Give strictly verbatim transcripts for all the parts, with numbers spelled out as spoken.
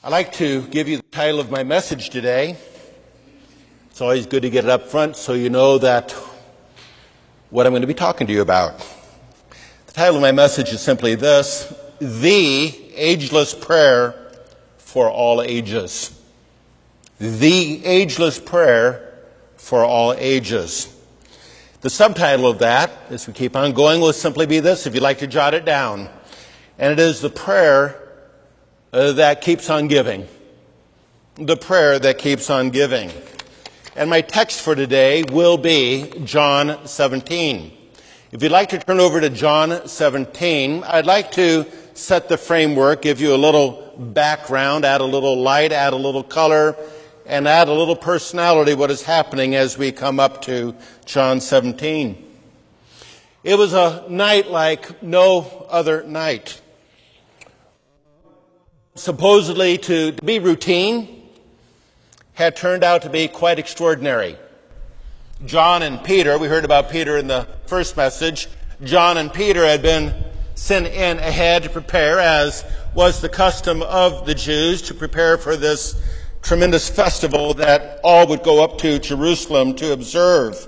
I'd like to give you the title of my message today. It's always good to get it up front so you know that what I'm going to be talking to you about. The title of my message is simply this: The Ageless Prayer for All Ages. The Ageless Prayer for All Ages. The subtitle of that, as we keep on going, will simply be this, if you'd like to jot it down. And it is the prayer uh, that keeps on giving. The prayer that keeps on giving. And my text for today will be John seventeen. If you'd like to turn over to John seventeen, I'd like to set the framework, give you a little background, add a little light, add a little color, and add a little personality what is happening as we come up to John seventeen. It was a night like no other night. Supposedly to be routine, had turned out to be quite extraordinary. John and Peter, we heard about Peter in the first message, John and Peter had been sent in ahead to prepare, as was the custom of the Jews, to prepare for this tremendous festival that all would go up to Jerusalem to observe.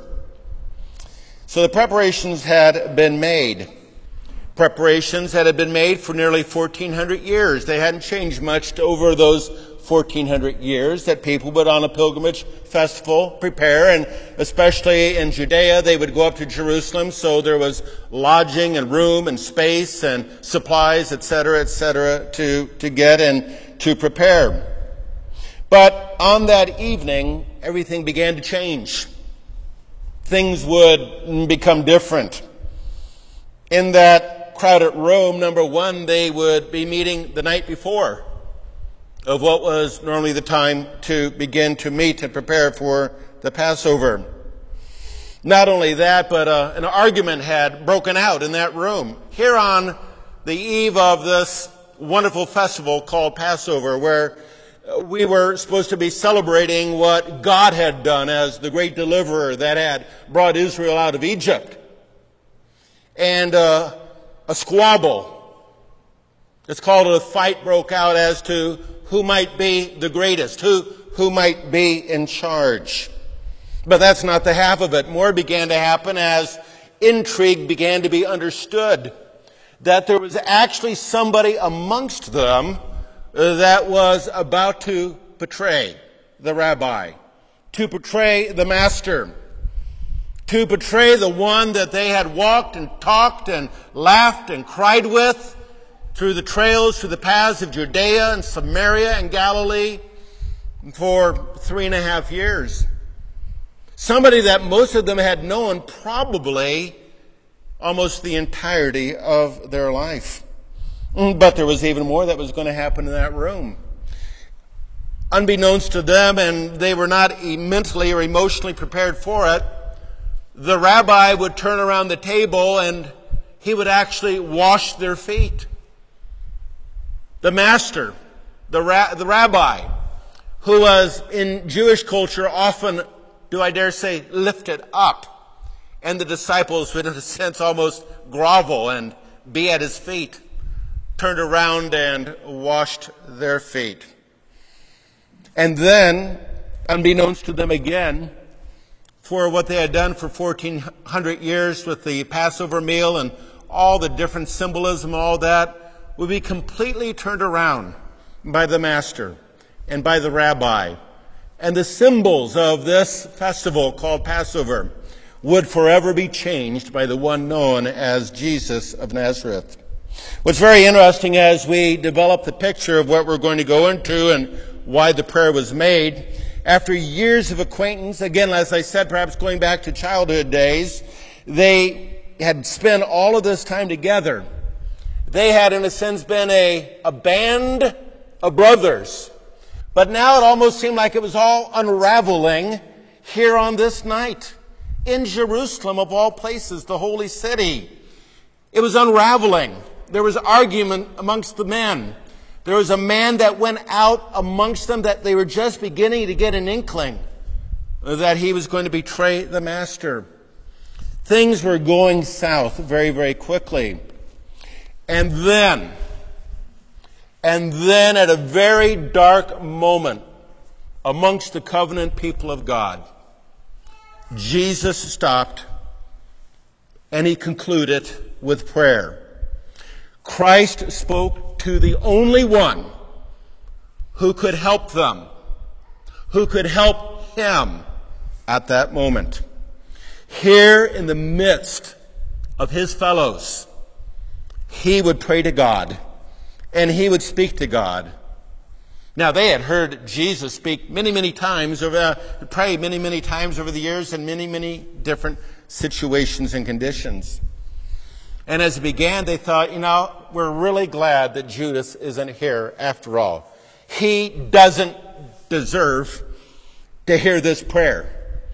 So the preparations had been made. Preparations that had been made for nearly fourteen hundred years. They hadn't changed much over those fourteen hundred years, that people would on a pilgrimage festival prepare, and especially in Judea they would go up to Jerusalem, so there was lodging and room and space and supplies, et cetera, et cetera, to, to get and to prepare. But on that evening, everything began to change. Things would become different. In that crowded room, number one, they would be meeting the night before of what was normally the time to begin to meet and prepare for the Passover. Not only that, but uh, an argument had broken out in that room. Here on the eve of this wonderful festival called Passover, where we were supposed to be celebrating what God had done as the great deliverer that had brought Israel out of Egypt. And uh, a squabble, it's called a fight, broke out as to who might be the greatest, who, who might be in charge. But that's not the half of it. More began to happen as intrigue began to be understood, that there was actually somebody amongst them that was about to betray the rabbi, to betray the master, to betray the one that they had walked and talked and laughed and cried with through the trails, through the paths of Judea and Samaria and Galilee for three and a half years. Somebody that most of them had known probably almost the entirety of their life. But there was even more that was going to happen in that room. Unbeknownst to them, and they were not mentally or emotionally prepared for it, the rabbi would turn around the table and he would actually wash their feet. The master, the, ra- the rabbi, who was in Jewish culture often, do I dare say, lifted up, and the disciples would in a sense almost grovel and be at his feet, turned around and washed their feet. And then, unbeknownst to them again, for what they had done for fourteen hundred years with the Passover meal and all the different symbolism, all that, would be completely turned around by the master and by the rabbi. And the symbols of this festival called Passover would forever be changed by the one known as Jesus of Nazareth. What's very interesting as we develop the picture of what we're going to go into and why the prayer was made, after years of acquaintance, again, as I said, perhaps going back to childhood days, they had spent all of this time together. They had, in a sense, been a, a band of brothers. But now it almost seemed like it was all unraveling here on this night in Jerusalem, of all places, the holy city. It was unraveling. There was argument amongst the men. There was a man that went out amongst them that they were just beginning to get an inkling that he was going to betray the master. Things were going south very, very quickly. And then, And then at a very dark moment amongst the covenant people of God, Jesus stopped and he concluded with prayer. Christ spoke to the only one who could help them, who could help him at that moment. Here in the midst of his fellows, he would pray to God and he would speak to God. Now, they had heard Jesus speak many, many times, over, uh, pray many, many times over the years in many, many different situations and conditions. And as it began, they thought, you know, we're really glad that Judas isn't here after all. He doesn't deserve to hear this prayer.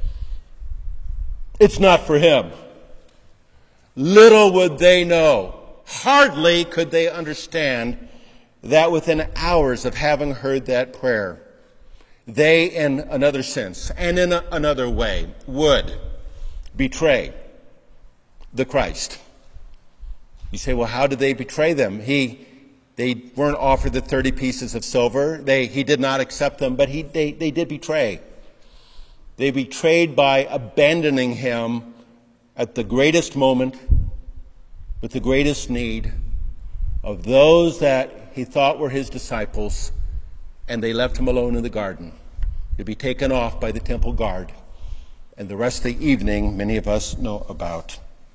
It's not for him. Little would they know, hardly could they understand that within hours of having heard that prayer, they, in another sense and in a, another way, would betray the Christ. You say, well, how did they betray them? He, they weren't offered the thirty pieces of silver. They, he did not accept them, but he, they, they did betray. They betrayed by abandoning him at the greatest moment, with the greatest need of those that he thought were his disciples, and they left him alone in the garden to be taken off by the temple guard. And the rest of the evening, many of us know about.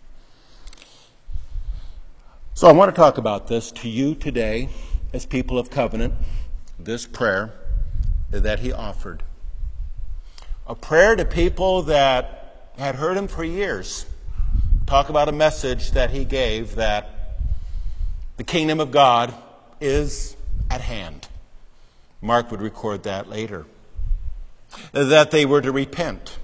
So I want to talk about this to you today as people of covenant, this prayer that he offered. A prayer to people that had heard him for years. Talk about a message that he gave that the kingdom of God is at hand. Mark would record that later. That they were to repent.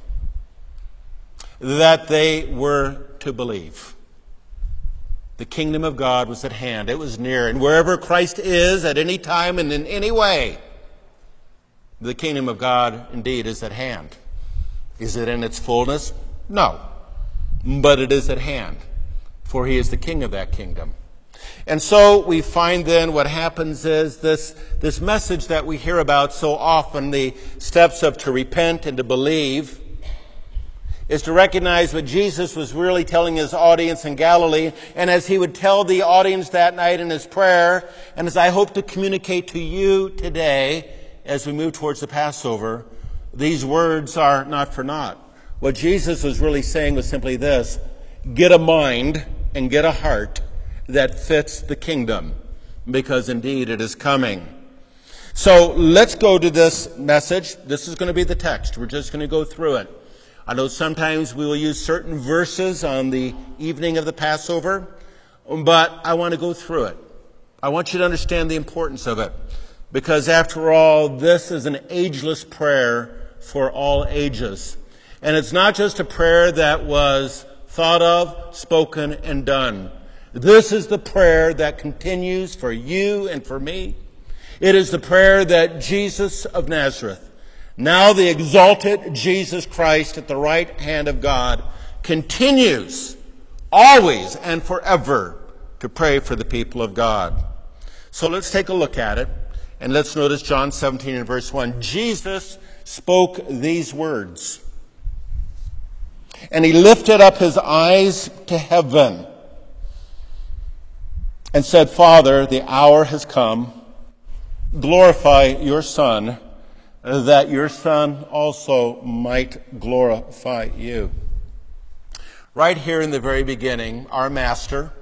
That they were to believe. The kingdom of God was at hand. It was near. And wherever Christ is at any time and in any way, the kingdom of God indeed is at hand. Is it in its fullness? No. But it is at hand. For he is the king of that kingdom. And so we find then what happens is this, this message that we hear about so often, the steps of to repent and to believe, is to recognize what Jesus was really telling his audience in Galilee, and as he would tell the audience that night in his prayer, and as I hope to communicate to you today as we move towards the Passover, these words are not for naught. What Jesus was really saying was simply this: get a mind and get a heart that fits the kingdom, because indeed it is coming. So let's go to this message. This is going to be the text. We're just going to go through it. I know sometimes we will use certain verses on the evening of the Passover, but I want to go through it. I want you to understand the importance of it, because after all, this is an ageless prayer for all ages. And it's not just a prayer that was thought of, spoken, and done. This is the prayer that continues for you and for me. It is the prayer that Jesus of Nazareth, now the exalted Jesus Christ at the right hand of God, continues always and forever to pray for the people of God. So let's take a look at it, and let's notice John seventeen and verse one. Jesus spoke these words, and he lifted up his eyes to heaven and said, Father, the hour has come. Glorify your Son, that your Son also might glorify you. Right here in the very beginning, our Master,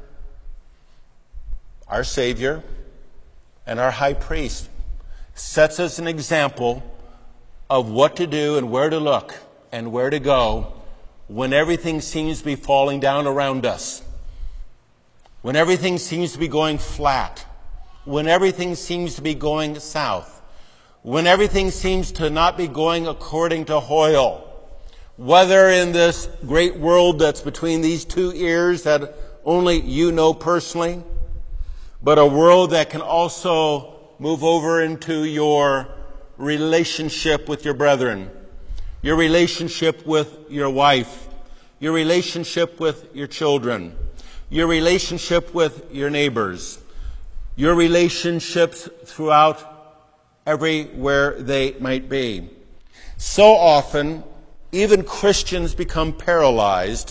our Savior, and our High Priest sets us an example of what to do and where to look and where to go when everything seems to be falling down around us, when everything seems to be going flat, when everything seems to be going south, when everything seems to not be going according to Hoyle, whether in this great world that's between these two ears that only you know personally, but a world that can also move over into your relationship with your brethren, your relationship with your wife, your relationship with your children, your relationship with your neighbors, your relationships throughout everywhere they might be. So often, even Christians become paralyzed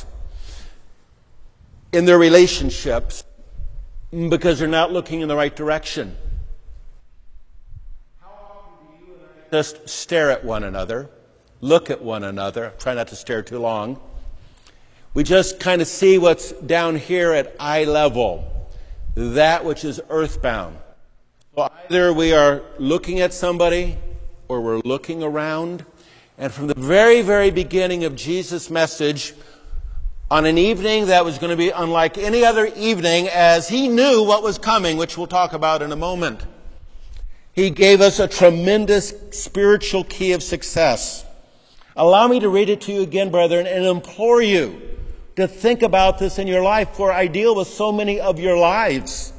in their relationships because they're not looking in the right direction. How often do you and I just stare at one another, look at one another, try not to stare too long. We just kind of see what's down here at eye level, that which is earthbound. So either we are looking at somebody or we're looking around. And from the very, very beginning of Jesus' message, on an evening that was going to be unlike any other evening, as he knew what was coming, which we'll talk about in a moment, he gave us a tremendous spiritual key of success. Allow me to read it to you again, brethren, and implore you to think about this in your life, for I deal with so many of your lives.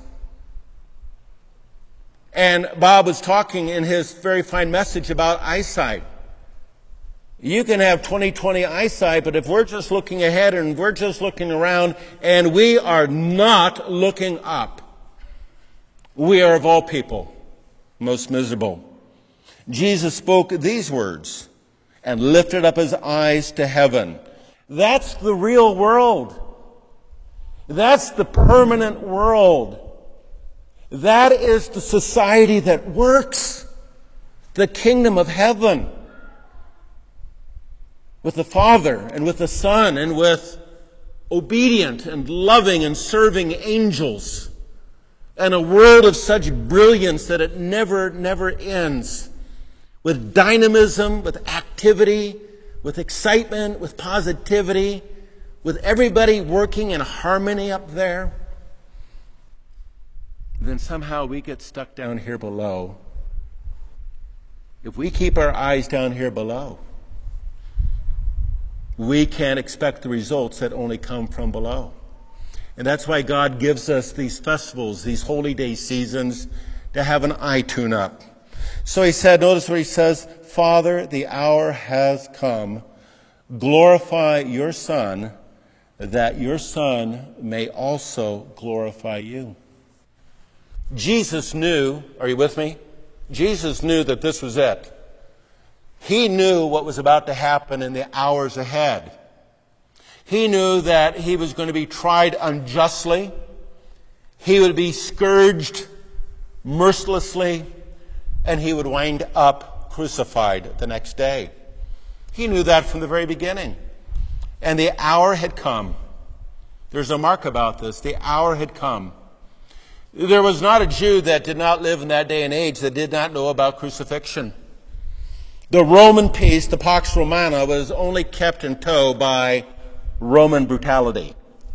And Bob was talking in his very fine message about eyesight. You can have twenty twenty eyesight, but if we're just looking ahead and we're just looking around and we are not looking up, we are of all people most miserable. Jesus spoke these words and lifted up his eyes to heaven. That's the real world. That's the permanent world. That is the society that works. The kingdom of heaven. With the Father and with the Son and with obedient and loving and serving angels. And a world of such brilliance that it never, never ends. With dynamism, with activity, with excitement, with positivity, with everybody working in harmony up there. Then somehow we get stuck down here below. If we keep our eyes down here below, we can't expect the results that only come from below. And that's why God gives us these festivals, these holy day seasons, to have an eye tune up. So he said, notice what he says, Father, the hour has come. Glorify your Son, that your Son may also glorify you. Jesus knew, are you with me? Jesus knew that this was it. He knew what was about to happen in the hours ahead. He knew that he was going to be tried unjustly. He would be scourged mercilessly, and he would wind up crucified the next day. He knew that from the very beginning. And the hour had come. There's a mark about this. The hour had come. There was not a Jew that did not live in that day and age that did not know about crucifixion. The Roman peace, the Pax Romana, was only kept in tow by Roman brutality.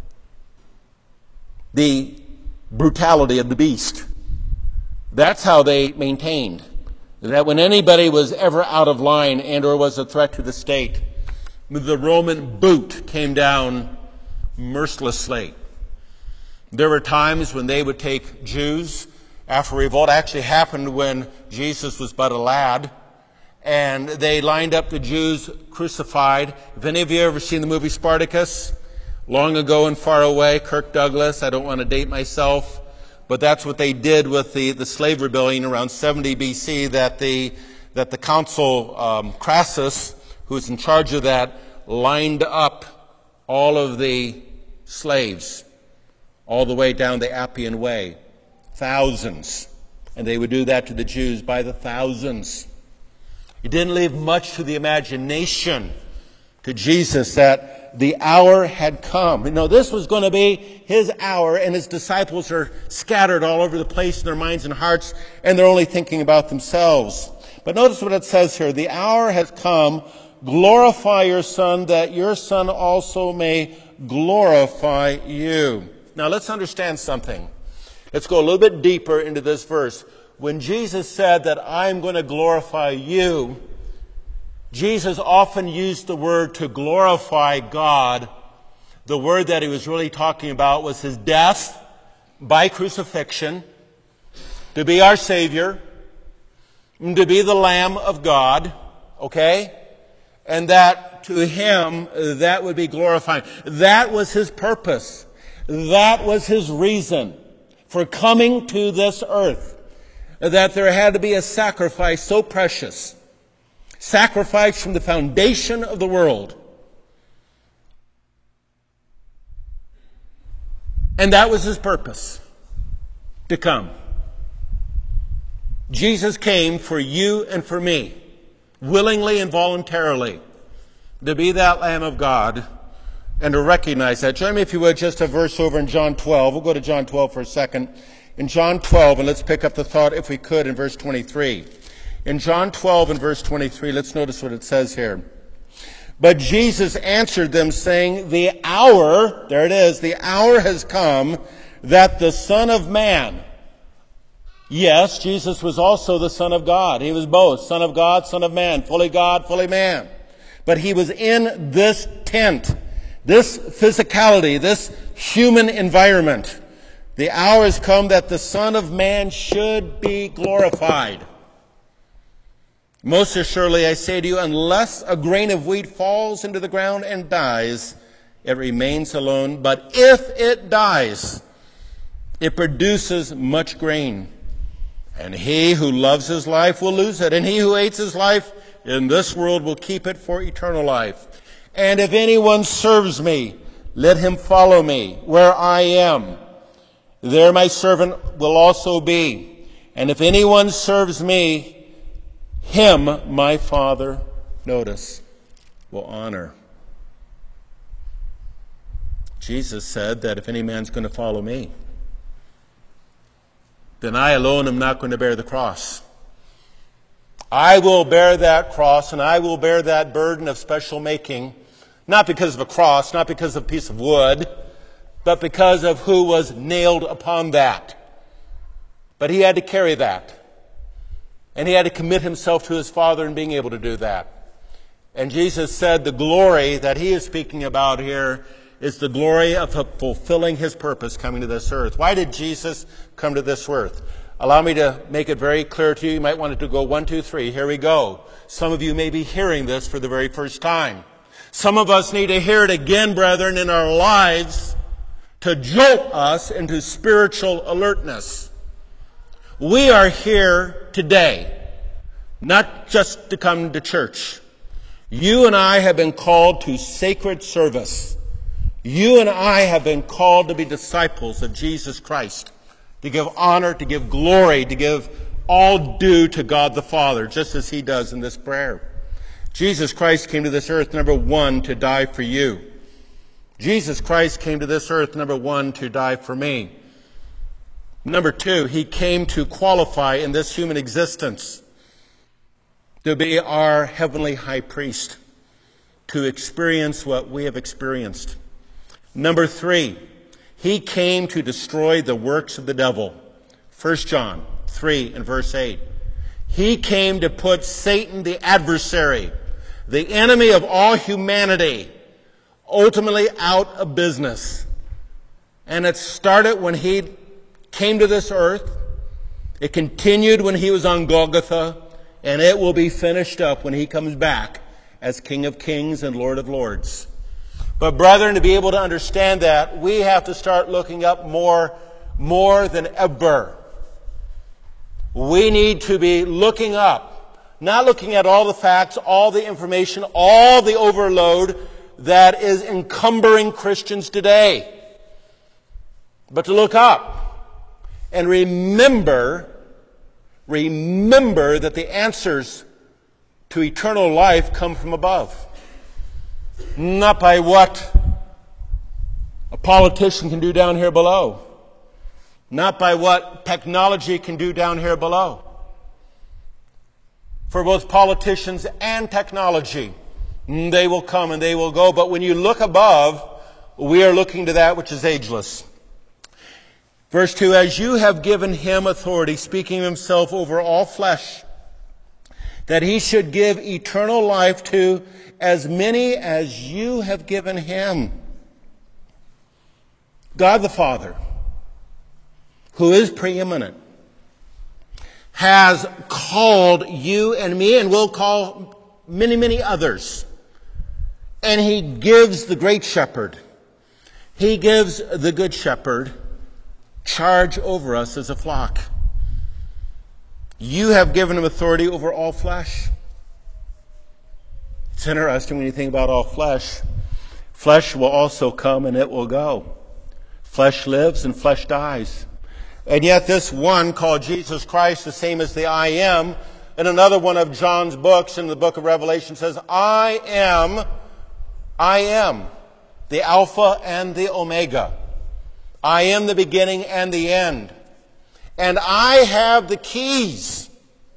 The brutality of the beast. That's how they maintained. That when anybody was ever out of line and or was a threat to the state, the Roman boot came down mercilessly. There were times when they would take Jews after revolt. It actually happened when Jesus was but a lad. And they lined up the Jews crucified. Have any of you ever seen the movie Spartacus? Long ago and far away, Kirk Douglas. I don't want to date myself. But that's what they did with the, the slave rebellion around seventy B C, that the, that the consul um, Crassus, who was in charge of that, lined up all of the slaves all the way down the Appian Way. Thousands. And they would do that to the Jews by the thousands. It didn't leave much to the imagination to Jesus that the hour had come. You know, this was going to be his hour, and his disciples are scattered all over the place in their minds and hearts, and they're only thinking about themselves. But notice what it says here. The hour has come. Glorify your Son, that your Son also may glorify you. Now let's understand something. Let's go a little bit deeper into this verse. When Jesus said that I'm going to glorify you, Jesus often used the word to glorify God. The word that he was really talking about was his death by crucifixion, to be our Savior, to be the Lamb of God, okay? And that to him, that would be glorifying. That was his purpose. That was his reason for coming to this earth, that there had to be a sacrifice so precious, sacrifice from the foundation of the world. And that was his purpose, to come. Jesus came for you and for me, willingly and voluntarily, to be that Lamb of God and to recognize that. Join me, if you would, just a verse over in John twelve. We'll go to John twelve for a second. In John twelve, and let's pick up the thought, if we could, in verse twenty-three. In John twelve and verse twenty-three, let's notice what it says here. But Jesus answered them, saying, the hour, there it is, the hour has come that the Son of Man, yes, Jesus was also the Son of God. He was both, Son of God, Son of Man, fully God, fully man. But he was in this tent, this physicality, this human environment. The hour has come that the Son of Man should be glorified. Most assuredly, I say to you, unless a grain of wheat falls into the ground and dies, it remains alone. But if it dies, it produces much grain. And he who loves his life will lose it. And he who hates his life in this world will keep it for eternal life. And if anyone serves me, let him follow me where I am. There my servant will also be. And if anyone serves me, him my Father, notice, will honor. Jesus said that if any man's going to follow me, then I alone am not going to bear the cross. I will bear that cross, and I will bear that burden of special making, not because of a cross, not because of a piece of wood, but because of who was nailed upon that. But he had to carry that. And he had to commit himself to his Father in being able to do that. And Jesus said the glory that he is speaking about here is the glory of fulfilling his purpose coming to this earth. Why did Jesus come to this earth? Allow me to make it very clear to you. You might want it to go one, two, three. Here we go. Some of you may be hearing this for the very first time. Some of us need to hear it again, brethren, in our lives to jolt us into spiritual alertness. We are here today, not just to come to church. You and I have been called to sacred service. You and I have been called to be disciples of Jesus Christ, to give honor, to give glory, to give all due to God the Father, just as he does in this prayer. Jesus Christ came to this earth, number one, to die for you. Jesus Christ came to this earth, number one, to die for me. Number two, he came to qualify in this human existence to be our heavenly high priest, to experience what we have experienced. Number three, he came to destroy the works of the devil. First John three and verse eight. He came to put Satan, the adversary, the enemy of all humanity, ultimately out of business. And it started when he came to this earth. It continued when he was on Golgotha, and it will be finished up when he comes back as King of Kings and Lord of Lords. But brethren, to be able to understand that, we have to start looking up more, more than ever. We need to be looking up, not looking at all the facts, all the information, all the overload that is encumbering Christians today, but to look up and remember, remember that the answers to eternal life come from above. Not by what a politician can do down here below. Not by what technology can do down here below. For both politicians and technology, they will come and they will go. But when you look above, we are looking to that which is ageless. Verse two, as you have given him authority, speaking of himself over all flesh, that he should give eternal life to as many as you have given him. God the Father, who is preeminent, has called you and me, and will call many, many others. And he gives the great shepherd, he gives the good shepherd charge over us as a flock. You have given him authority over all flesh. It's interesting when you think about all flesh. Flesh will also come and it will go. Flesh lives and flesh dies. And yet this one called Jesus Christ, the same as the I am, in another one of John's books, in the book of Revelation, says, I am, I am the Alpha and the Omega. I am the beginning and the end. And I have the keys.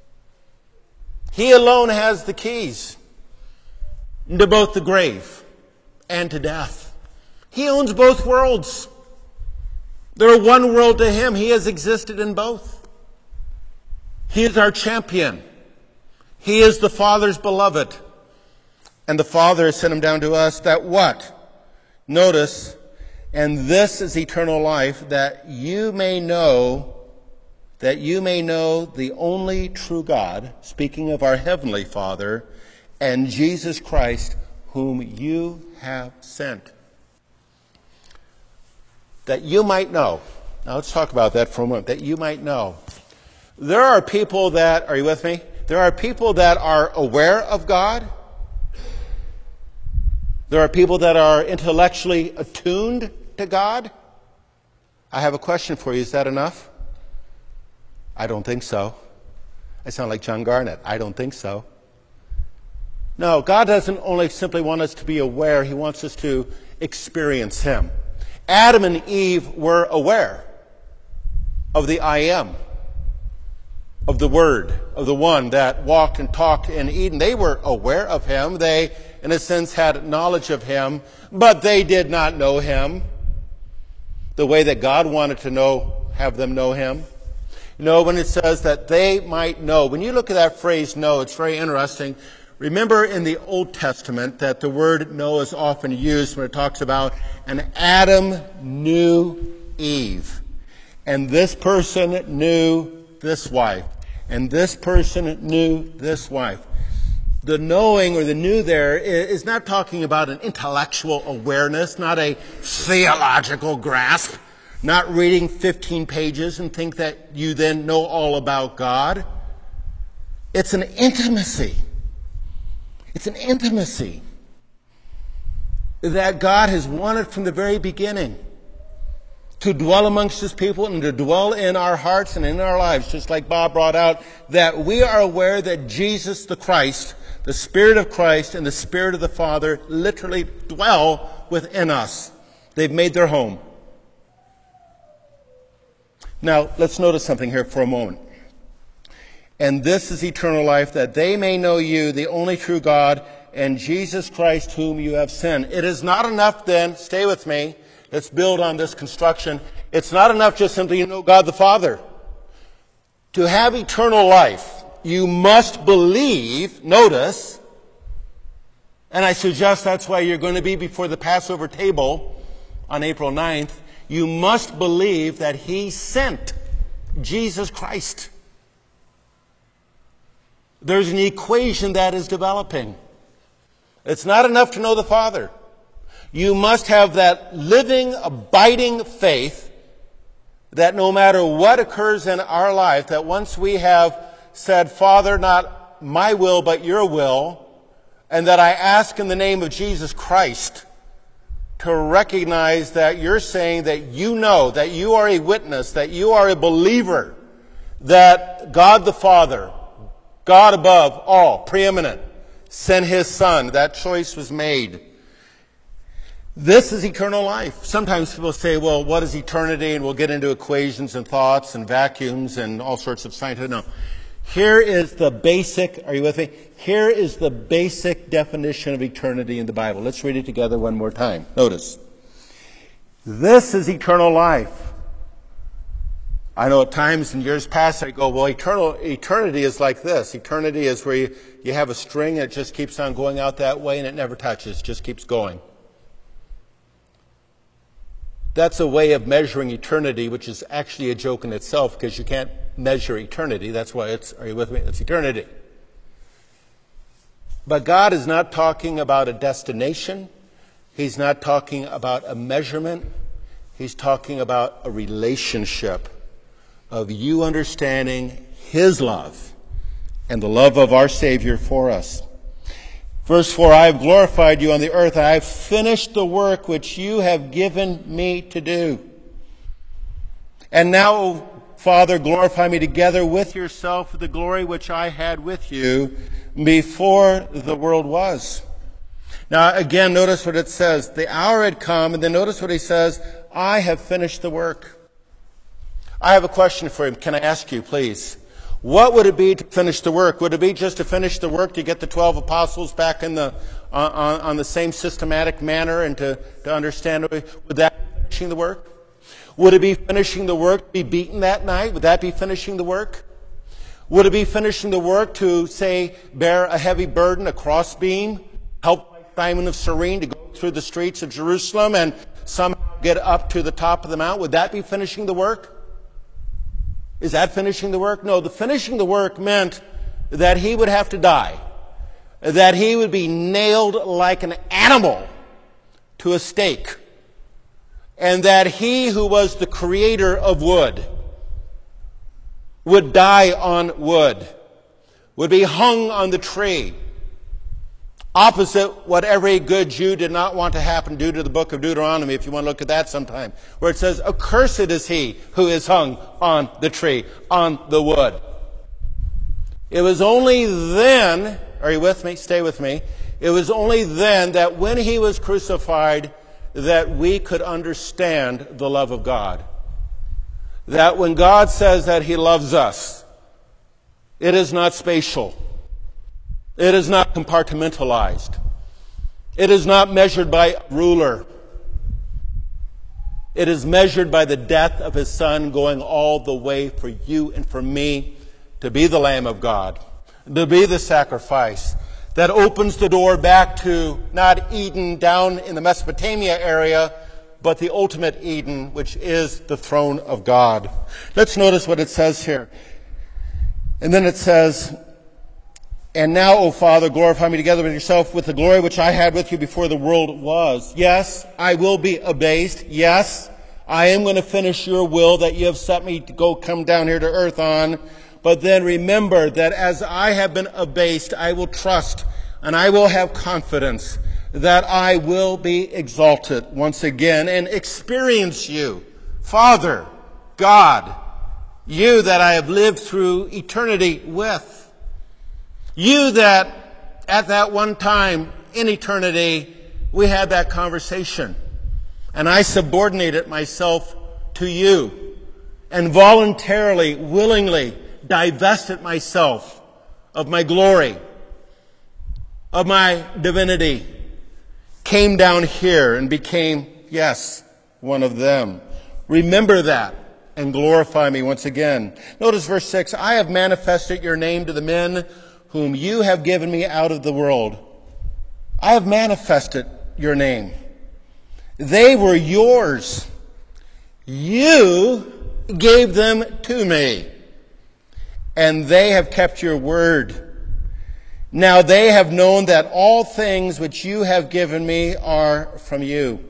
He alone has the keys to both the grave and to death. He owns both worlds. They're one world to him. He has existed in both. He is our champion. He is the Father's beloved. And the Father has sent him down to us that what? Notice, and this is eternal life, that you may know, that you may know the only true God, speaking of our Heavenly Father, and Jesus Christ, whom you have sent. That you might know. Now let's talk about that for a moment. That you might know. There are people that, are you with me? There are people that are aware of God. There are people that are intellectually attuned to God. I have a question for you. Is that enough? I don't think so. I sound like John Garnett. I don't think so. No, God doesn't only simply want us to be aware. He wants us to experience him. Adam and Eve were aware of the I am, of the Word, of the one that walked and talked in Eden. They were aware of him. They, in a sense, had knowledge of him, but they did not know him the way that God wanted to know, have them know him. You know, when it says that they might know, when you look at that phrase know, it's very interesting. Remember in the Old Testament that the word know is often used when it talks about, and Adam knew Eve. And this person knew this wife. And this person knew this wife. The knowing or the knew there is not talking about an intellectual awareness, not a theological grasp, not reading fifteen pages and think that you then know all about God. It's an intimacy. It's an intimacy that God has wanted from the very beginning to dwell amongst his people and to dwell in our hearts and in our lives, just like Bob brought out, that we are aware that Jesus the Christ, the Spirit of Christ and the Spirit of the Father literally dwell within us. They've made their home. Now, let's notice something here for a moment. And this is eternal life, that they may know you, the only true God, and Jesus Christ whom you have sent. It is not enough then, stay with me, let's build on this construction. It's not enough just simply to know God the Father. To have eternal life, you must believe, notice, and I suggest that's why you're going to be before the Passover table on April ninth, you must believe that he sent Jesus Christ. There's an equation that is developing. It's not enough to know the Father. You must have that living, abiding faith that no matter what occurs in our life, that once we have said, Father, not my will, but your will, and that I ask in the name of Jesus Christ to recognize that you're saying that you know, that you are a witness, that you are a believer, that God the Father, God above all, preeminent, sent his Son. That choice was made. This is eternal life. Sometimes people say, well, what is eternity? And we'll get into equations and thoughts and vacuums and all sorts of scientific. No. Here is the basic, are you with me? Here is the basic definition of eternity in the Bible. Let's read it together one more time. Notice. This is eternal life. I know at times in years past I go, well, eternal, eternity is like this. Eternity is where you, you have a string and it just keeps on going out that way and it never touches, just keeps going. That's a way of measuring eternity, which is actually a joke in itself because you can't measure eternity. That's why it's, are you with me? It's eternity. But God is not talking about a destination. He's not talking about a measurement. He's talking about a relationship of you understanding His love and the love of our Savior for us. Verse four, I have glorified you on the earth, and I have finished the work which you have given me to do. And now, O Father, glorify me together with yourself with the glory which I had with you before the world was. Now, again, notice what it says. The hour had come, and then notice what he says, I have finished the work. I have a question for him. Can I ask you, please? What would it be to finish the work? Would it be just to finish the work to get the twelve apostles back in the on, on the same systematic manner and to, to understand? Would that be finishing the work? Would it be finishing the work to be beaten that night? Would that be finishing the work? Would it be finishing the work to, say, bear a heavy burden, a crossbeam, help Simon of Cyrene to go through the streets of Jerusalem and somehow get up to the top of the mount? Would that be finishing the work? Is that finishing the work? No, the finishing the work meant that he would have to die, that he would be nailed like an animal to a stake, and that he who was the creator of wood would die on wood, would be hung on the tree, opposite what every good Jew did not want to happen due to the book of Deuteronomy, if you want to look at that sometime, where it says, accursed is he who is hung on the tree, on the wood. It was only then, are you with me? Stay with me. It was only then that when he was crucified that we could understand the love of God. That when God says that he loves us, it is not spatial. It is not compartmentalized. It is not measured by a ruler. It is measured by the death of his Son going all the way for you and for me to be the Lamb of God, to be the sacrifice that opens the door back to not Eden down in the Mesopotamia area, but the ultimate Eden, which is the throne of God. Let's notice what it says here. And then it says, and now, O Father, glorify me together with yourself with the glory which I had with you before the world was. Yes, I will be abased. Yes, I am going to finish your will that you have set me to go come down here to earth on. But then remember that as I have been abased, I will trust and I will have confidence that I will be exalted once again and experience you, Father, God, you that I have lived through eternity with. You that at that one time in eternity, we had that conversation. And I subordinated myself to you and voluntarily, willingly divested myself of my glory, of my divinity, came down here and became, yes, one of them. Remember that and glorify me once again. Notice verse six, I have manifested your name to the men whom you have given me out of the world. I have manifested your name. They were yours. You gave them to me. And they have kept your word. Now they have known that all things which you have given me are from you.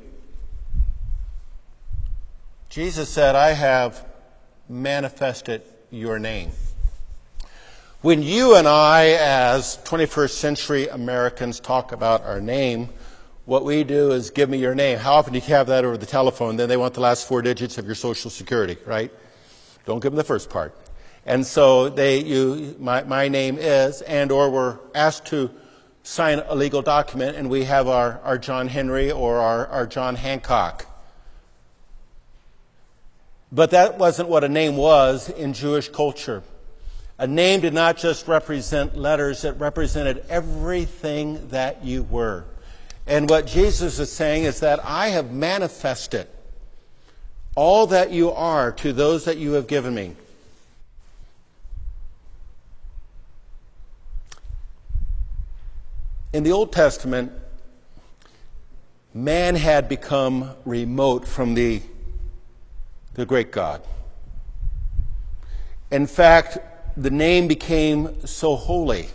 Jesus said, I have manifested your name. When you and I, as twenty-first century Americans, talk about our name, what we do is give me your name. How often do you have that over the telephone? Then they want the last four digits of your Social Security, right? Don't give them the first part. And so they, you, my, my name is, and or we're asked to sign a legal document, and we have our, our John Henry or our, our John Hancock. But that wasn't what a name was in Jewish culture. A name did not just represent letters, it represented everything that you were. And what Jesus is saying is that I have manifested all that you are to those that you have given me. In the Old Testament, man had become remote from the, the great God. In fact, the name became so holy,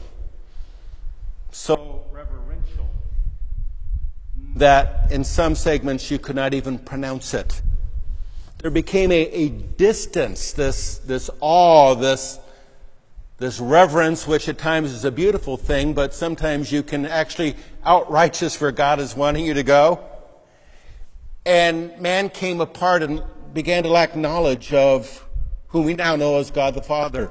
so reverential, that in some segments you could not even pronounce it. there became a, a distance, this, this awe, this, this reverence, which at times is a beautiful thing, but sometimes you can actually outrighteous where God is wanting you to go. And man came apart and began to lack knowledge of whom we now know as God the Father.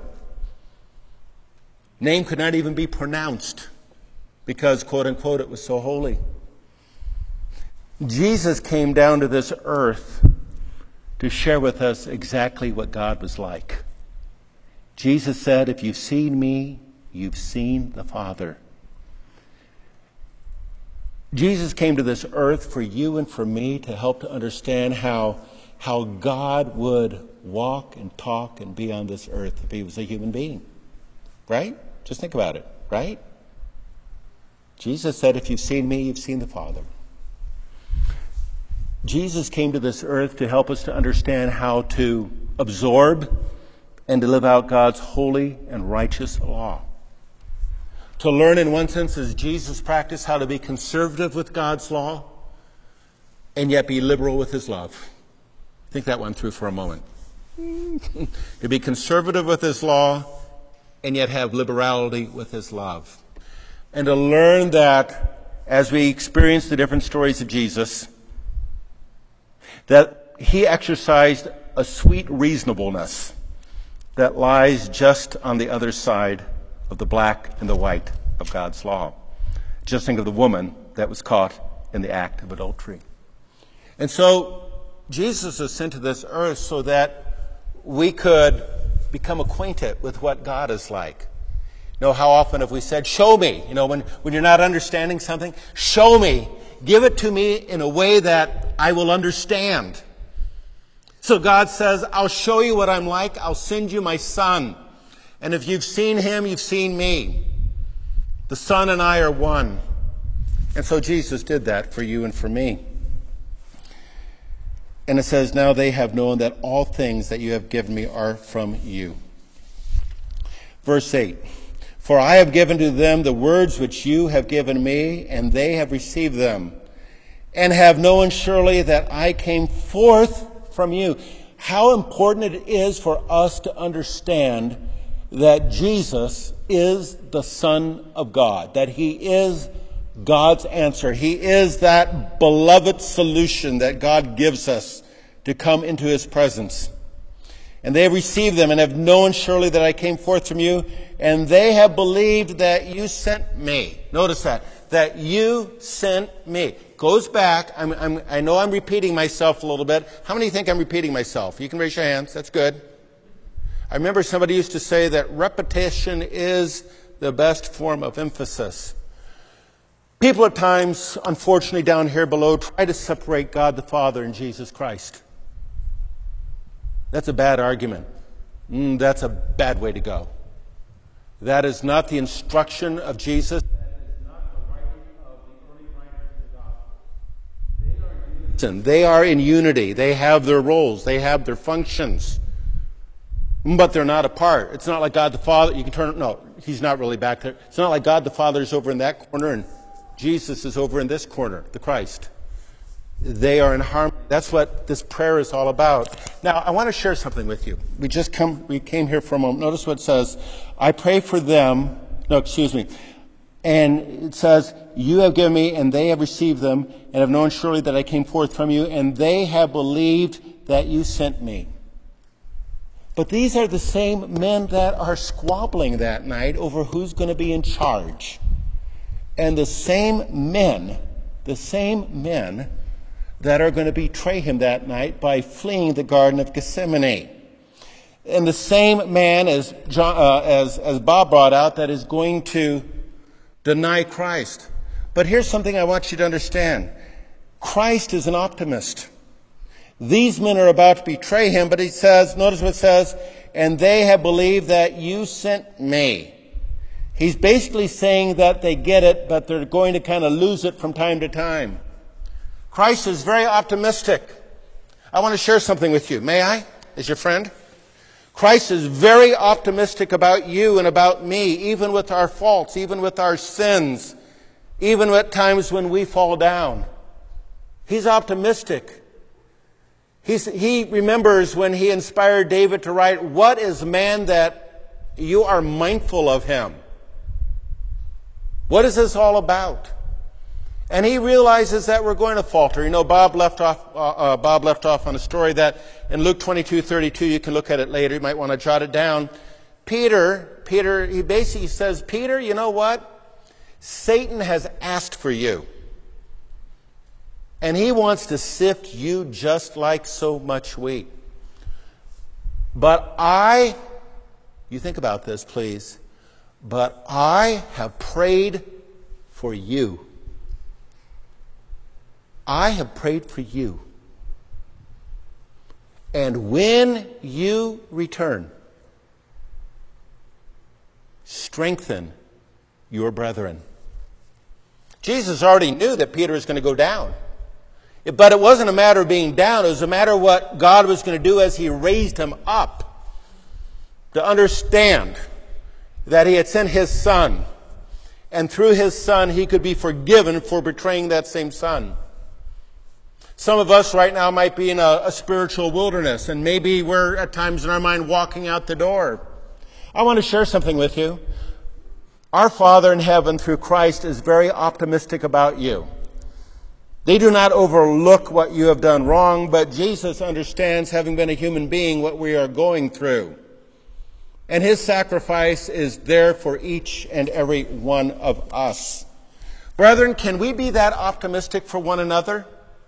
Name could not even be pronounced because, quote unquote, it was so holy. Jesus came down to this earth to share with us exactly what God was like. Jesus said, if you've seen me, you've seen the Father. Jesus came to this earth for you and for me to help to understand how, how God would walk and talk and be on this earth if he was a human being. Right? Just think about it, right? Jesus said, if you've seen me, you've seen the Father. Jesus came to this earth to help us to understand how to absorb and to live out God's holy and righteous law. To learn in one sense as Jesus practiced how to be conservative with God's law and yet be liberal with his love. Think that one through for a moment. To be conservative with his law and yet have liberality with his love. And to learn that as we experience the different stories of Jesus, that he exercised a sweet reasonableness that lies just on the other side of the black and the white of God's law. Just think of the woman that was caught in the act of adultery. And so Jesus was sent to this earth so that we could become acquainted with what God is like. You know, how often have we said, show me, you know, when, when you're not understanding something, show me, give it to me in a way that I will understand. So God says, I'll show you what I'm like, I'll send you my Son. And if you've seen him, you've seen me. The Son and I are one. And so Jesus did that for you and for me. And it says, now they have known that all things that you have given me are from you. Verse eight. For I have given to them the words which you have given me, and they have received them, and have known surely that I came forth from you. How important it is for us to understand that Jesus is the Son of God, that he is God's answer. He is that beloved solution that God gives us to come into his presence. And they have received them and have known surely that I came forth from you, and they have believed that you sent me. Notice that. That you sent me. Goes back. I'm, I'm, I know I'm repeating myself a little bit. How many think I'm repeating myself? You can raise your hands. That's good. I remember somebody used to say that repetition is the best form of emphasis. People at times, unfortunately down here below, try to separate God the Father and Jesus Christ. That's a bad argument. Mm, that's a bad way to go. That is not the instruction of Jesus. That is not the writing of the early writers of the gospel. They are in unison. They are in unity. They have their roles. They have their functions. But they're not apart. It's not like God the Father. You can turn, no, he's not really back there. It's not like God the Father is over in that corner and Jesus is over in this corner, the Christ. They are in harmony. That's what this prayer is all about. Now, I want to share something with you. We just come, we came here for a moment. Notice what it says. I pray for them. No, excuse me. And it says, you have given me, and they have received them, and have known surely that I came forth from you, and they have believed that you sent me. But these are the same men that are squabbling that night over who's going to be in charge. And the same men, the same men that are going to betray him that night by fleeing the Garden of Gethsemane. And the same man, as, John, uh, as, as Bob brought out, that is going to deny Christ. But here's something I want you to understand. Christ is an optimist. These men are about to betray him, but he says, notice what it says, and they have believed that you sent me. He's basically saying that they get it, but they're going to kind of lose it from time to time. Christ is very optimistic. I want to share something with you. May I, as your friend? Christ is very optimistic about you and about me, even with our faults, even with our sins, even at times when we fall down. He's optimistic. He's, he remembers when he inspired David to write, "What is man that you are mindful of him?" What is this all about? And he realizes that we're going to falter. You know, Bob left off, uh, uh, Bob left off on a story that in Luke twenty-two thirty-two, you can look at it later. You might want to jot it down. Peter, Peter, he basically says, "Peter, you know what? Satan has asked for you. And he wants to sift you just like so much wheat. But I," you think about this, please, "but I have prayed for you. I have prayed for you. And when you return, strengthen your brethren." Jesus already knew that Peter was going to go down. But it wasn't a matter of being down. It was a matter of what God was going to do as he raised him up. To understand that he had sent his Son. And through his Son, he could be forgiven for betraying that same Son. Some of us right now might be in a, a spiritual wilderness. And maybe we're at times in our mind walking out the door. I want to share something with you. Our Father in heaven through Christ is very optimistic about you. They do not overlook what you have done wrong, but Jesus understands, having been a human being, what we are going through. And his sacrifice is there for each and every one of us. Brethren, can we be that optimistic for one another?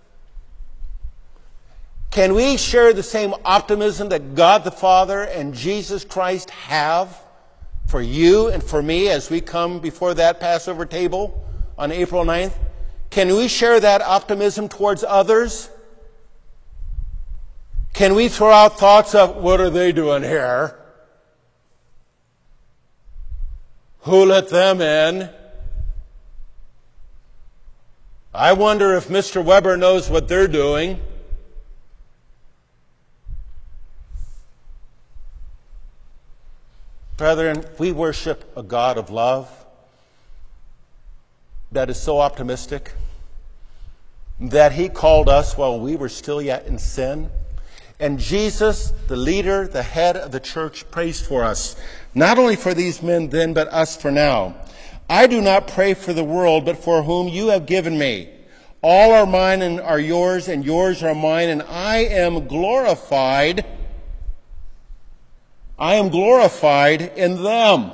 Can we share the same optimism that God the Father and Jesus Christ have for you and for me as we come before that Passover table on April ninth? Can we share that optimism towards others? Can we throw out thoughts of, "What are they doing here? Who let them in? I wonder if Mister Weber knows what they're doing." Brethren, we worship a God of love that is so optimistic that he called us while we were still yet in sin. And Jesus, the leader, the head of the church, prays for us. Not only for these men then, but us for now. "I do not pray for the world, but for whom you have given me. All are mine and are yours, and yours are mine, and I am glorified. I am glorified in them."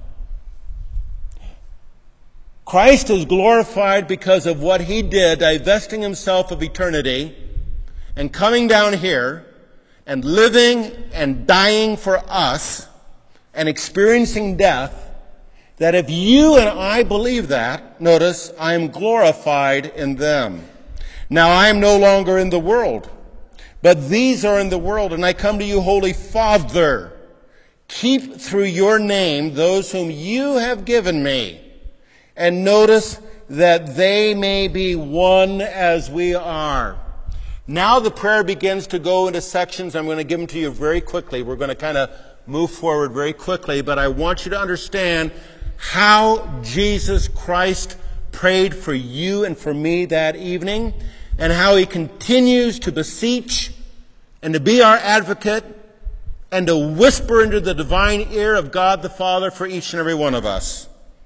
Christ is glorified because of what he did, divesting himself of eternity and coming down here and living and dying for us and experiencing death, that if you and I believe that, notice, I am glorified in them. Now I am no longer in the world, but these are in the world, and I come to you, Holy Father. Keep through your name those whom you have given me. And notice that they may be one as we are. Now the prayer begins to go into sections. I'm going to give them to you very quickly. We're going to kind of move forward very quickly. But I want you to understand how Jesus Christ prayed for you and for me that evening, and how he continues to beseech and to be our advocate and to whisper into the divine ear of God the Father for each and every one of us.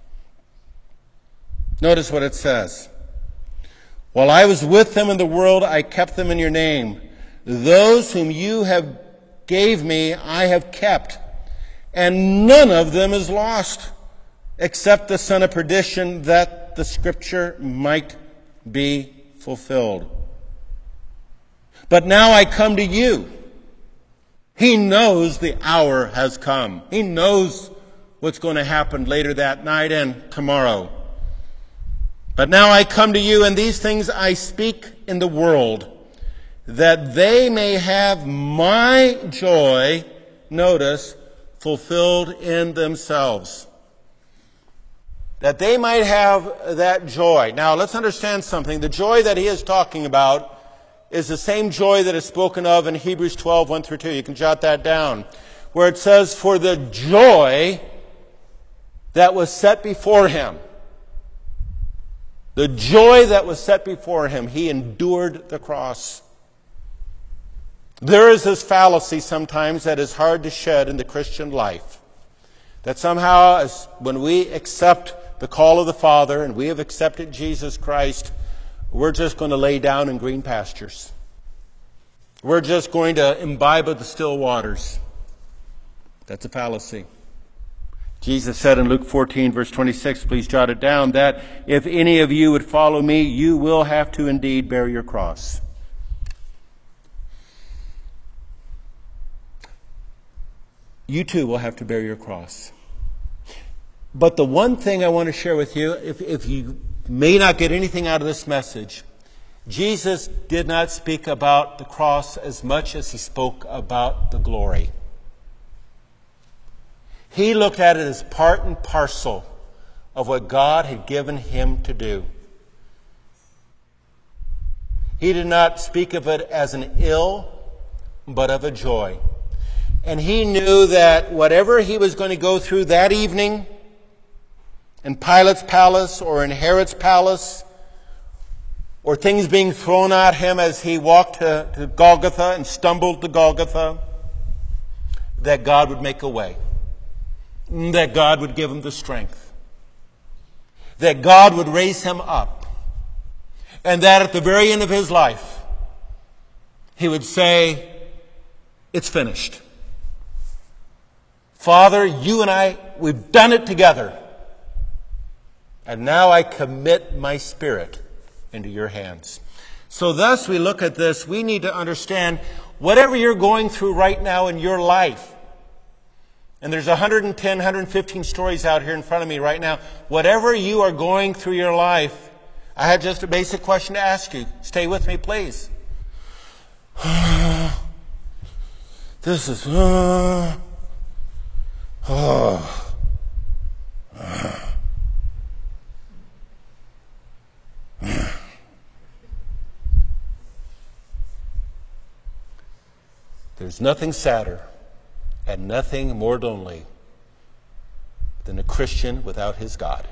Notice what it says. "While I was with them in the world, I kept them in your name. Those whom you have gave me, I have kept. And none of them is lost, except the son of perdition, that the scripture might be fulfilled. But now I come to you." He knows the hour has come. He knows what's going to happen later that night and tomorrow. "But now I come to you, and these things I speak in the world, that they may have my joy," notice, "fulfilled in themselves." That they might have that joy. Now let's understand something. The joy that he is talking about is the same joy that is spoken of in Hebrews twelve, one through two. You can jot that down. Where it says, "For the joy that was set before him." The joy that was set before him, he endured the cross. There is this fallacy sometimes that is hard to shed in the Christian life. That somehow as when we accept the call of the Father and we have accepted Jesus Christ, we're just going to lay down in green pastures. We're just going to imbibe of the still waters. That's a fallacy. Jesus said in Luke fourteen, verse twenty-six, please jot it down, that if any of you would follow me, you will have to indeed bear your cross. You too will have to bear your cross. But the one thing I want to share with you, if, if you may not get anything out of this message, Jesus did not speak about the cross as much as he spoke about the glory. He looked at it as part and parcel of what God had given him to do. He did not speak of it as an ill, but of a joy. And he knew that whatever he was going to go through that evening in Pilate's palace or in Herod's palace, or things being thrown at him as he walked to, to Golgotha and stumbled to Golgotha, that God would make a way. That God would give him the strength. That God would raise him up. And that at the very end of his life, he would say, it's finished. Father, you and I, we've done it together. And now I commit my spirit into your hands. So thus we look at this, we need to understand whatever you're going through right now in your life. And there's one hundred ten, one hundred fifteen stories out here in front of me right now. Whatever you are going through your life, I have just a basic question to ask you. Stay with me, please. This is... Uh, oh. Uh, uh. There's nothing sadder and nothing more lonely than a Christian without his God.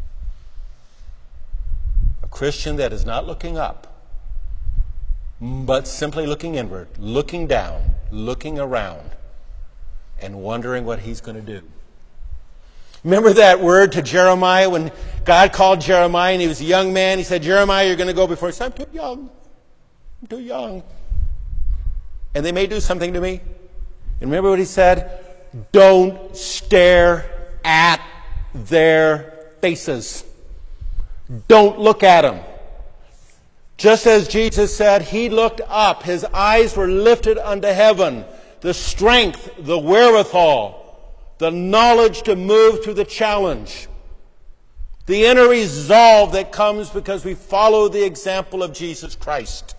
A Christian that is not looking up, but simply looking inward, looking down, looking around, and wondering what he's going to do. Remember that word to Jeremiah when God called Jeremiah and he was a young man? He said, Jeremiah, you're going to go before. He said, I'm too young. I'm too young. And they may do something to me. And remember what he said? Don't stare at their faces. Don't look at them. Just as Jesus said, he looked up. His eyes were lifted unto heaven. The strength, the wherewithal, the knowledge to move through the challenge. The inner resolve that comes because we follow the example of Jesus Christ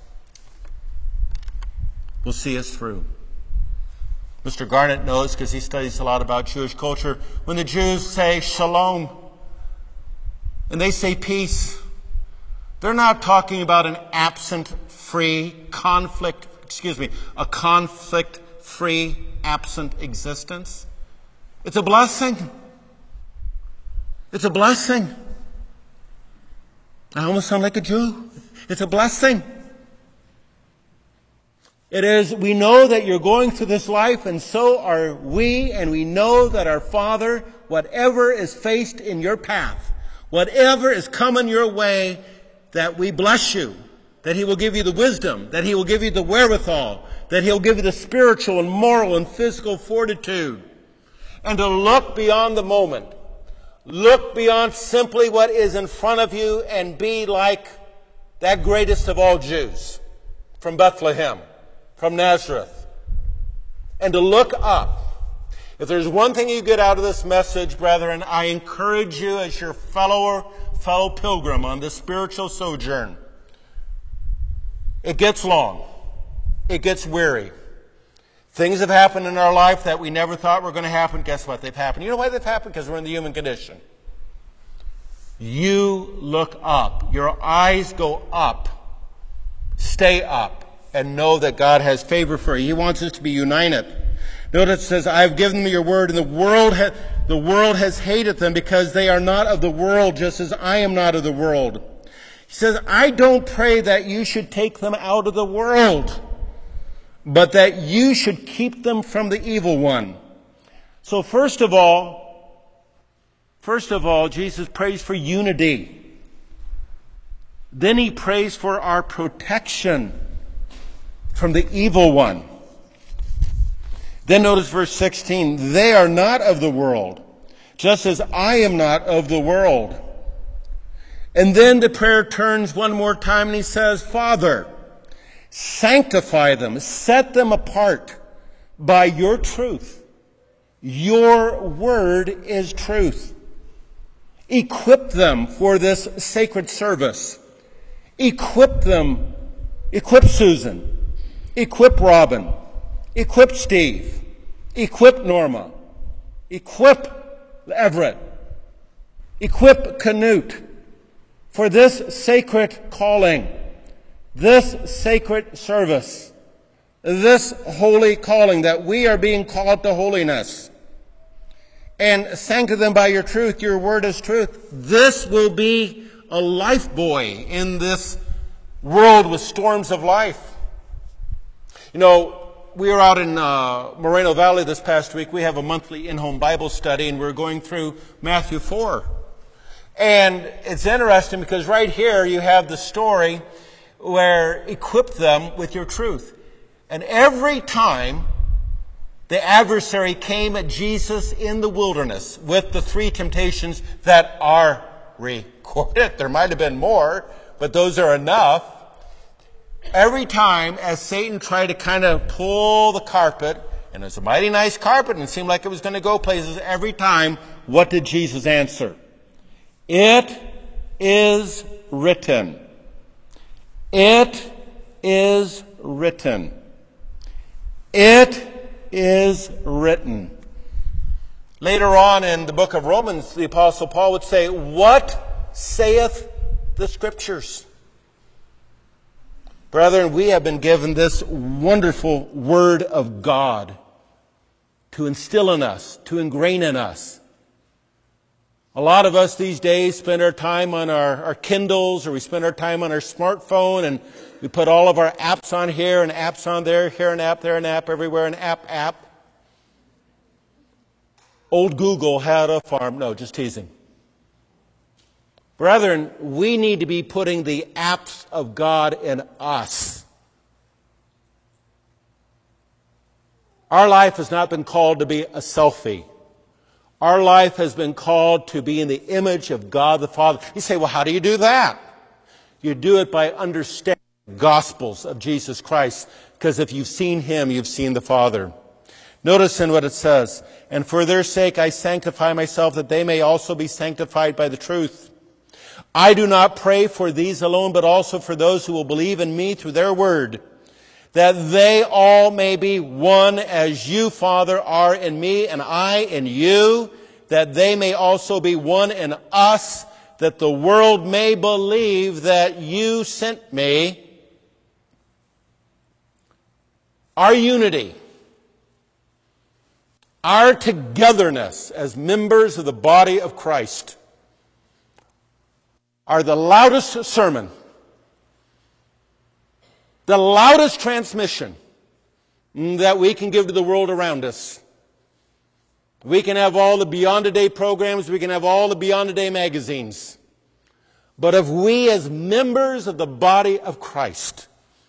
will see us through. Mister Garnett knows, because he studies a lot about Jewish culture, when the Jews say shalom and they say peace, they're not talking about an absent-free conflict, excuse me, a conflict-free absent existence. It's a blessing. It's a blessing. I almost sound like a Jew. It's a blessing. It is, we know that you're going through this life, and so are we, and we know that our Father, whatever is faced in your path, whatever is coming your way, that we bless you, that he will give you the wisdom, that he will give you the wherewithal, that he'll give you the spiritual and moral and physical fortitude, and to look beyond the moment, look beyond simply what is in front of you, and be like that greatest of all Jews from Bethlehem, from Nazareth, and to look up. If there's one thing you get out of this message, brethren, I encourage you as your fellow fellow pilgrim on this spiritual sojourn. It gets long. It gets weary. Things have happened in our life that we never thought were going to happen. Guess what? They've happened. You know why they've happened? Because we're in the human condition. You look up. Your eyes go up. Stay up. And know that God has favor for you. He wants us to be united. Notice it says, I have given them your word, and the world, ha- the world has hated them because they are not of the world, just as I am not of the world. He says, I don't pray that you should take them out of the world, but that you should keep them from the evil one. So first of all, first of all, Jesus prays for unity. Then he prays for our protection from the evil one. Then notice verse sixteen, they are not of the world, just as I am not of the world. And then the prayer turns one more time and he says, Father, sanctify them, set them apart by your truth. Your word is truth. Equip them for this sacred service. Equip them, equip Susan, equip Robin, equip Steve, equip Norma, equip Everett, equip Canute for this sacred calling, this sacred service, this holy calling that we are being called to holiness. And sanctify them by your truth. Your word is truth. This will be a life buoy in this world with storms of life. You know, we were out in uh, Moreno Valley this past week. We have a monthly in-home Bible study, and we're going through Matthew four. And it's interesting because right here you have the story where equip them with your truth. And every time the adversary came at Jesus in the wilderness with the three temptations that are recorded. There might have been more, but those are enough. Every time as Satan tried to kind of pull the carpet, and it's a mighty nice carpet and it seemed like it was going to go places, every time, what did Jesus answer? It is written. It is written. It is written. Later on in the book of Romans, the Apostle Paul would say, what saith the Scriptures? Brethren, we have been given this wonderful Word of God to instill in us, to ingrain in us. A lot of us these days spend our time on our, our Kindles, or we spend our time on our smartphone, and we put all of our apps on here and apps on there, here an app, there an app, everywhere an app, app. Old Google had a farm. No, just teasing. Brethren, we need to be putting the apps of God in us. Our life has not been called to be a selfie. Our life has been called to be in the image of God the Father. You say, well, how do you do that? You do it by understanding the Gospels of Jesus Christ, because if you've seen Him, you've seen the Father. Notice in what it says, and for their sake I sanctify myself, that they may also be sanctified by the truth. I do not pray for these alone, but also for those who will believe in me through their word, that they all may be one as you, Father, are in me and I in you, that they may also be one in us, that the world may believe that you sent me. Our unity, our togetherness as members of the body of Christ are the loudest sermon, the loudest transmission that we can give to the world around us. We can have all the Beyond a Day programs, we can have all the Beyond a Day magazines. But if we as members of the body of Christ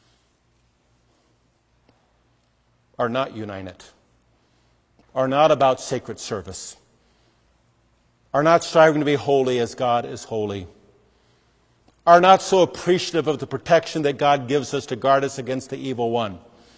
are not united, are not about sacred service, are not striving to be holy as God is holy, are not so appreciative of the protection that God gives us to guard us against the evil one,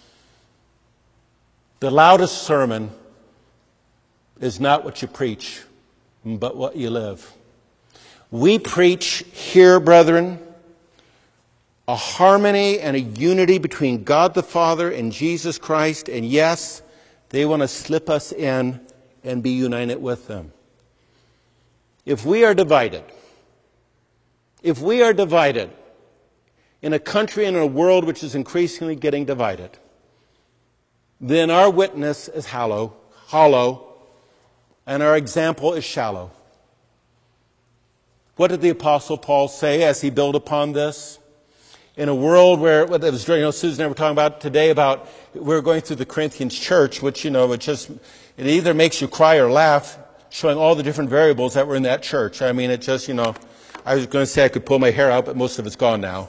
the loudest sermon is not what you preach, but what you live. We preach here, brethren, a harmony and a unity between God the Father and Jesus Christ, and yes, they want to slip us in and be united with them. If we are divided, if we are divided in a country and in a world which is increasingly getting divided, then our witness is hollow, hollow, and our example is shallow. What did the Apostle Paul say as he built upon this? In a world where, what it was, you know, Susan and I were talking about today about, we're going through the Corinthians church, which, you know, it just, it either makes you cry or laugh, showing all the different variables that were in that church. I mean, it just, you know, I was going to say I could pull my hair out, but most of it's gone now.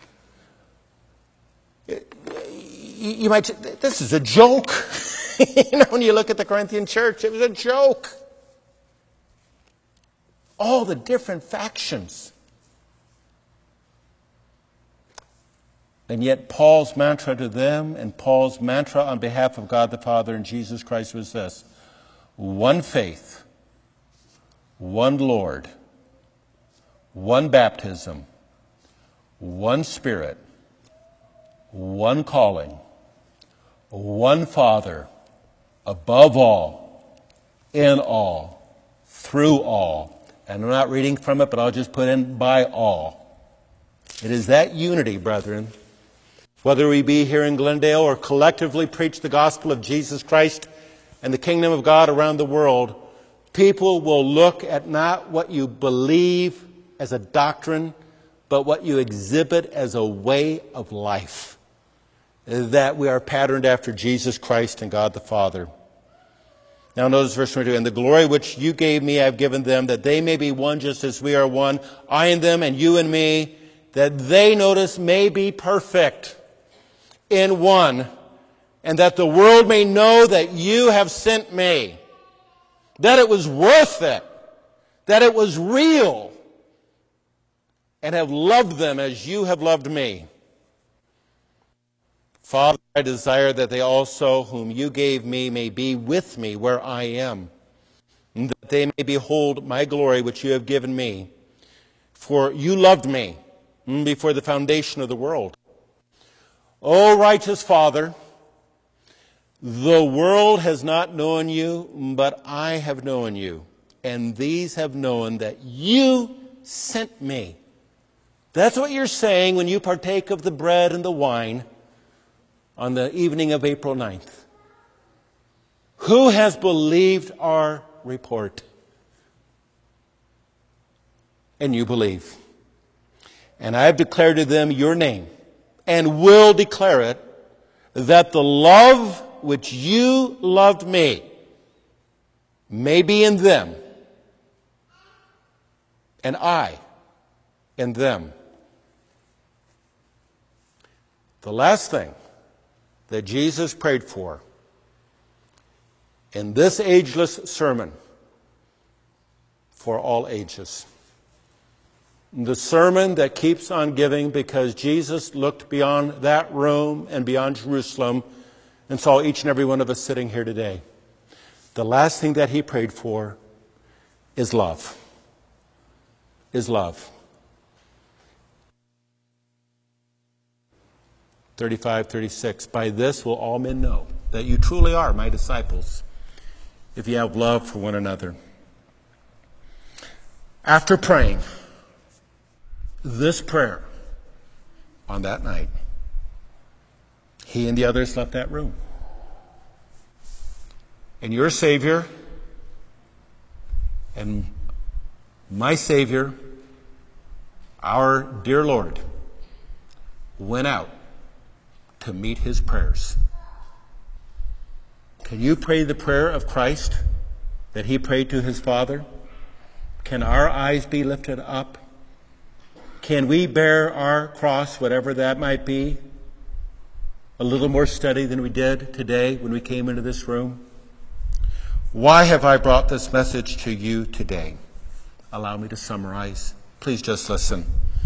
You might say, this is a joke. You know, when you look at the Corinthian church, it was a joke. All the different factions. And yet Paul's mantra to them and Paul's mantra on behalf of God the Father and Jesus Christ was this: one faith, one Lord, one baptism, one Spirit, one calling, one Father, above all, in all, through all. And I'm not reading from it, but I'll just put in by all. It is that unity, brethren. Whether we be here in Glendale or collectively preach the gospel of Jesus Christ and the kingdom of God around the world, people will look at not what you believe as a doctrine, but what you exhibit as a way of life. That we are patterned after Jesus Christ and God the Father. Now notice verse twenty-two. And the glory which you gave me I have given them, that they may be one just as we are one, I and them and you and me, that they, notice, may be perfect in one, and that the world may know that you have sent me, that it was worth it, that it was real, and have loved them as you have loved me. Father, I desire that they also, whom you gave me, may be with me where I am, and that they may behold my glory which you have given me. For you loved me before the foundation of the world. O righteous Father, the world has not known you, but I have known you, and these have known that you sent me. That's what you're saying when you partake of the bread and the wine on the evening of April ninth. Who has believed our report? And you believe. And I have declared to them your name, and will declare it, that the love which you loved me may be in them, and I in them. The last thing that Jesus prayed for in this ageless sermon for all ages. The sermon that keeps on giving, because Jesus looked beyond that room and beyond Jerusalem and saw each and every one of us sitting here today. The last thing that he prayed for is love. Is love. thirty-five, thirty-six. By this will all men know that you truly are my disciples, if you have love for one another. After praying this prayer on that night, he and the others left that room. And your Savior and my Savior, our dear Lord, went out to meet his prayers. Can you pray the prayer of Christ that he prayed to his Father? Can our eyes be lifted up? Can we bear our cross, whatever that might be, a little more steady than we did today when we came into this room? Why have I brought this message to you today? Allow me to summarize. Please just listen.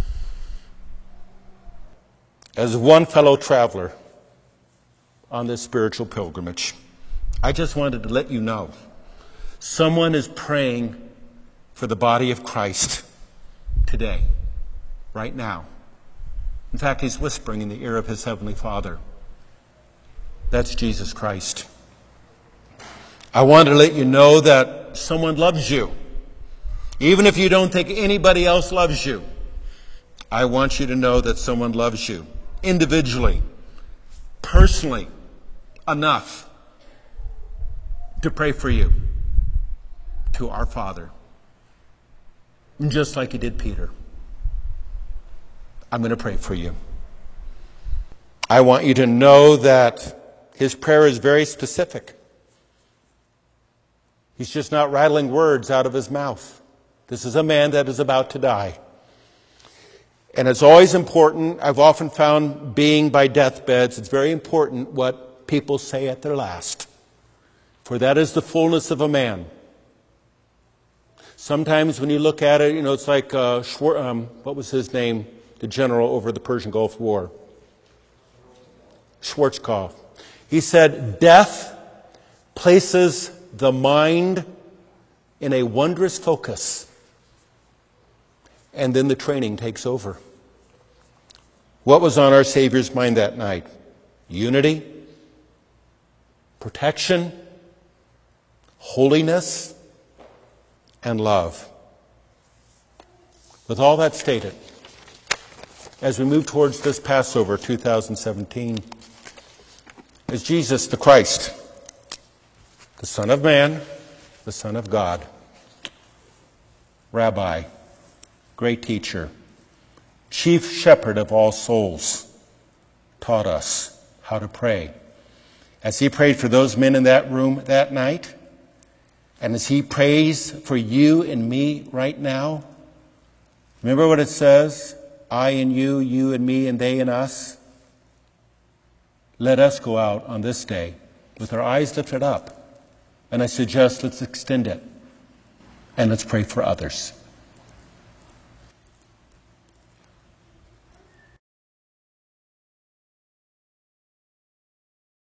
As one fellow traveler on this spiritual pilgrimage, I just wanted to let you know someone is praying for the body of Christ today, right now. In fact, he's whispering in the ear of his Heavenly Father. That's Jesus Christ. I wanted to let you know that someone loves you. Even if you don't think anybody else loves you, I want you to know that someone loves you. Individually, personally, enough to pray for you to our Father, just like he did Peter. I'm going to pray for you. I want you to know that his prayer is very specific. He's just not rattling words out of his mouth. This is a man that is about to die. And it's always important, I've often found being by deathbeds, it's very important what people say at their last. For that is the fullness of a man. Sometimes when you look at it, you know, it's like, uh, Schwar- um, what was his name? The general over the Persian Gulf War. Schwarzkopf. He said, death places the mind in a wondrous focus. And then the training takes over. What was on our Savior's mind that night? Unity, protection, holiness, and love. With all that stated, as we move towards this Passover two thousand seventeen, is Jesus the Christ, the Son of Man, the Son of God, Rabbi, great teacher, chief shepherd of all souls, taught us how to pray. As he prayed for those men in that room that night, and as he prays for you and me right now, remember what it says? I and you, you and me, and they and us. Let us go out on this day with our eyes lifted up. And I suggest let's extend it. And let's pray for others.